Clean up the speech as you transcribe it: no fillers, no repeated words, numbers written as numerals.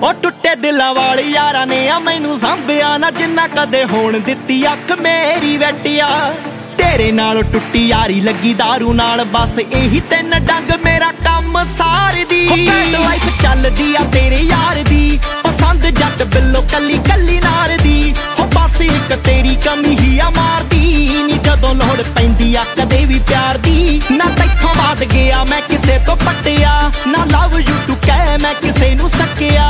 ਉਹ ਟੁੱਟੇ ਦਿਲਾਂ ਵਾਲੇ ਯਾਰਾਂ ਨੇ ਆ ਮੈਨੂੰ ਸਾਂਭਿਆ ਨਾ, ਜਿੰਨਾ ਕਦੇ ਹੋਣ ਦਿੱਤੀ ਅੱਖ ਮੇਰੀ ਵੈਟਿਆ। ਤੇਰੇ ਨਾਲ ਟੁੱਟੀ ਯਾਰੀ ਲੱਗੀ ਦਾਰੂ ਨਾਲ, ਬਸ ਇਹੀ ਤਿੰਨ ਡੰਗ ਮੇਰਾ ਕੰਮ ਸਾਰਦੀ। ਘੈਂਟ ਲਾਈਫ ਚੱਲਦੀ ਆ ਤੇਰੇ ਯਾਰ ਦੀ, ਪਸੰਦ ਜੱਟ ਬਿੱਲੋ ਕੱਲੀ ਕੱਲੀ ਨਾਰ ਦੀ। ਹੋ ਬਸ ਇੱਕ ਤੇਰੀ ਕਮੀ ਹੀ ਆ ਮਾਰਦੀ, ਨੀ ਜਦੋਂ ਲੋੜ ਪੈਂਦੀ ਆ ਕਦੇ ਵੀ ਪਿਆਰ ਦੀ। ਨਾ ਤੈਥੋਂ ਬਾਅਦ ਗਿਆ ਮੈਂ ਕਿਸੇ ਤੋਂ ਪੱਟਿਆ, ਨਾ ਲਵ ਯੂ ਟੂ ਕਹਿ ਮੈਂ ਕਿਸੇ ਨੂੰ ਸਕਿਆ।